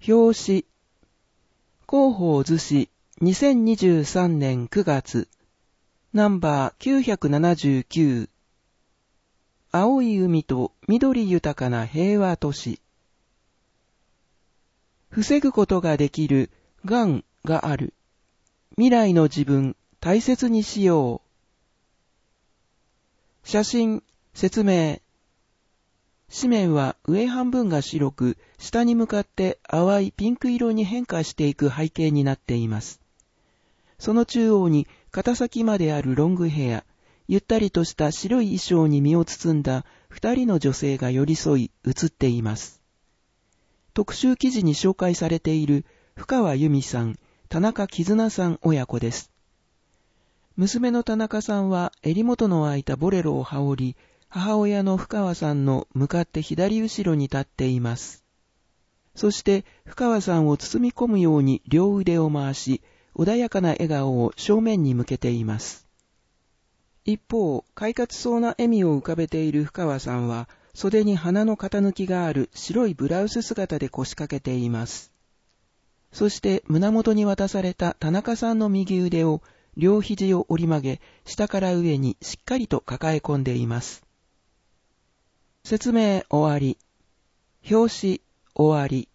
表紙。広報図紙2023年9月。ナンバー979。青い海と緑豊かな平和都市。防ぐことができるがんがある。未来の自分、大切にしよう。写真、説明。紙面は上半分が白く、下に向かって淡いピンク色に変化していく背景になっています。その中央に肩先まであるロングヘア、ゆったりとした白い衣装に身を包んだ二人の女性が寄り添い写っています。特集記事に紹介されている深川由美さん、田中絆さん親子です。娘の田中さんは襟元の開いたボレロを羽織り、母親の深川さんの向かって左後ろに立っています。そして深川さんを包み込むように両腕を回し、穏やかな笑顔を正面に向けています。一方、快活そうな笑みを浮かべている深川さんは、袖に花の型抜きがある白いブラウス姿で腰掛けています。そして胸元に渡された田中さんの右腕を両肘を折り曲げ、下から上にしっかりと抱え込んでいます。説明終わり。表紙終わり。